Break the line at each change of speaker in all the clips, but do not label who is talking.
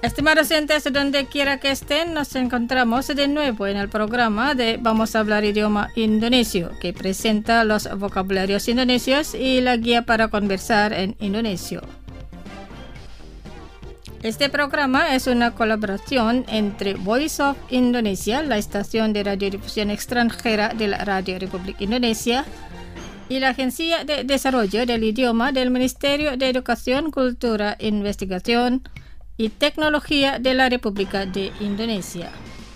Estimados oyentes, donde quiera que estén, nos encontramos de nuevo en el programa de Vamos a hablar idioma indonesio, que presenta los vocabularios indonesios y la guía para conversar en indonesio. Este programa es una colaboración entre Voice of Indonesia, la estación de radiodifusión extranjera de la Radio Republik Indonesia, y la Agencia de Desarrollo del Idioma del Ministerio de Educación, Cultura, Investigación y Tecnología de la República de Indonesia.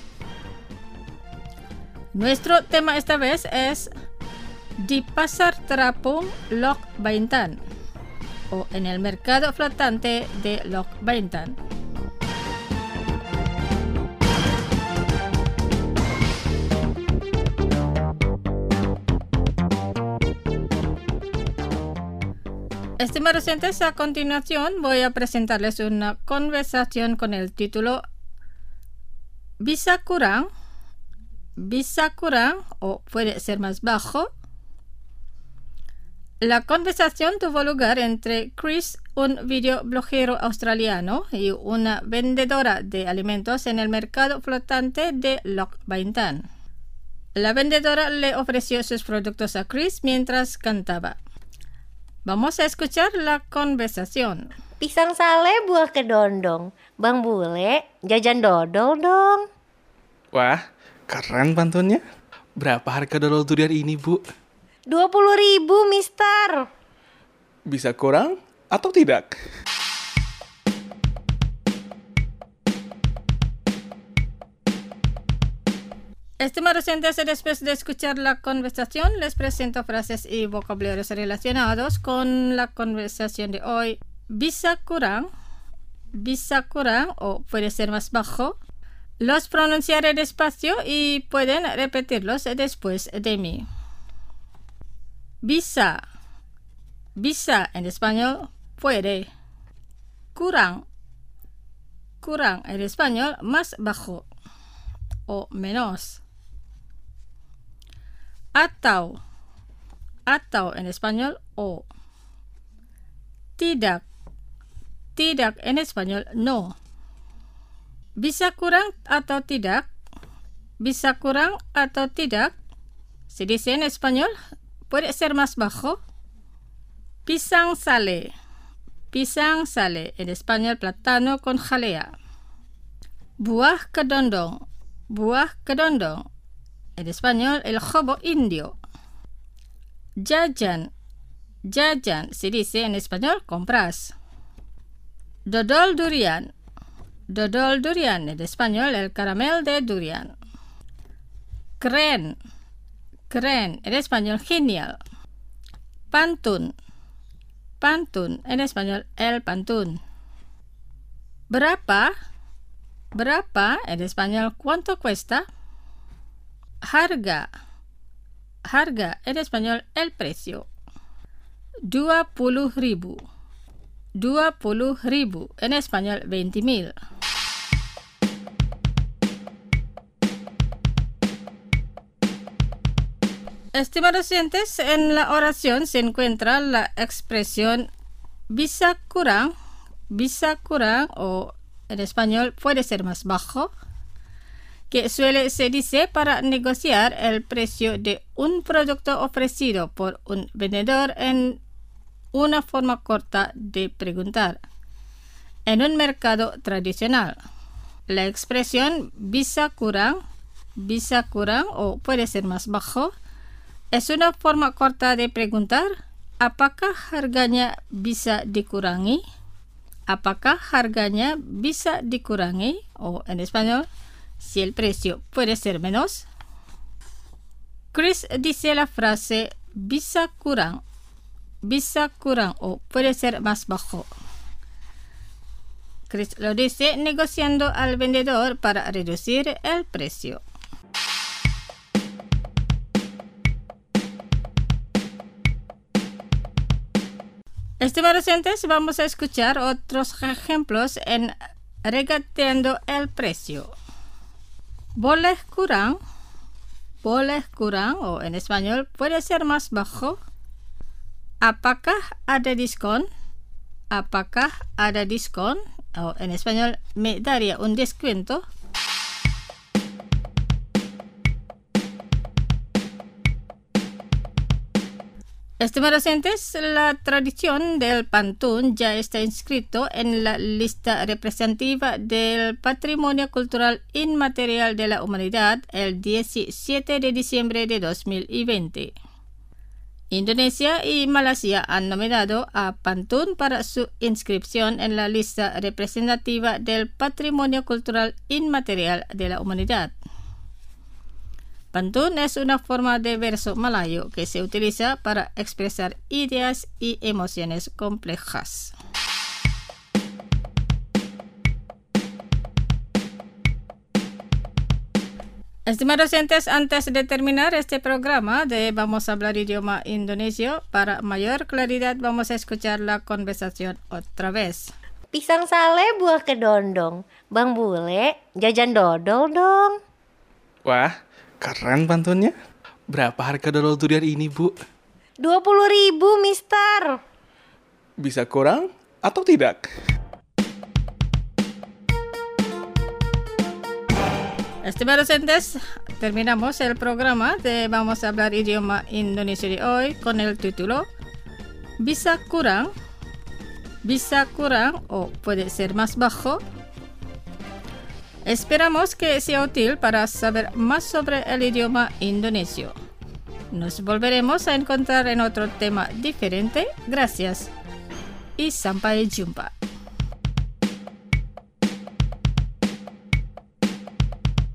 Nuestro tema esta vez es Di Pasar Terapung Lok Baintan, o en el mercado flotante de Lok Baintan. Estimados oyentes, a continuación voy a presentarles una conversación con el título Bisa kurang o puede ser más bajo. La conversación tuvo lugar entre Chris, un videoblogero australiano, y una vendedora de alimentos en el mercado flotante de Lok Baintan. La vendedora le ofreció sus productos a Chris mientras cantaba. Vamos a escuchar la conversación.
Pisang sale buah kedondong. Bang Bule, jajan dodol dong.
Wah, keren pantunnya. Berapa harga dodol durian ini, Bu?
20.000, mister.
Bisa kurang atau tidak?
Estimados oyentes, después de escuchar la conversación, les presento frases y vocabularios relacionados con la conversación de hoy. Bisa kurang o puede ser más bajo. Los pronunciaré despacio y pueden repetirlos después de mí. Bisa en español, puede. Kurang en español, más bajo o menos. Atau en español, o. Tidak en español, no. Bisa kurang atau tidak? Bisa kurang atau tidak? Se dice en español, puede ser más bajo. Pisang sale en español, plátano con jalea. Buah kedondong en español, el jobo indio. Jajan se dice en español, compras. Dodol durian en español, el caramel de durian. Keren en español, genial. Pantun en español, el pantun. Berapa en español, ¿cuánto cuesta? Harga en español, el precio. 20.000 en español, 20.000. Estimados oyentes, en la oración se encuentra la expresión bisa kurang o en español puede ser más bajo, que se dice para negociar el precio de un producto ofrecido por un vendedor en una forma corta de preguntar. En un mercado tradicional, la expresión bisa kurang o puede ser más bajo es una forma corta de preguntar apakah harganya bisa dikurangi. O en español, si el precio puede ser menos. Chris dice la frase bisa kurang o puede ser más bajo. Chris lo dice negociando al vendedor para reducir el precio. Estimados oyentes, vamos a escuchar otros ejemplos en regateando el precio. Boleh kurang o en español puede ser más bajo. Apakah ada diskon? O en español, ¿me daría un descuento? Estimados oyentes, la tradición del pantún ya está inscrito en la lista representativa del Patrimonio Cultural Inmaterial de la Humanidad el 17 de diciembre de 2020. Indonesia y Malasia han nominado a pantún para su inscripción en la lista representativa del Patrimonio Cultural Inmaterial de la Humanidad. Pantun es una forma de verso malayo que se utiliza para expresar ideas y emociones complejas. Estimados oyentes, antes de terminar este programa de Vamos a hablar idioma indonesio, para mayor claridad vamos a escuchar la conversación otra vez.
Pisang sale buah kedondong. Bang Bule, jajan dodol dong.
Wah, keren pantunnya. Berapa harga dodol durian ini, Bu?
20.000, mister.
Bisa kurang atau tidak?
Estimados oyentes, terminamos el programa de Vamos a hablar idioma indonesio de hoy con el título Bisa kurang o puede ser más bajo. Esperamos que sea útil para saber más sobre el idioma indonesio. Nos volveremos a encontrar en otro tema diferente. Gracias y sampai jumpa.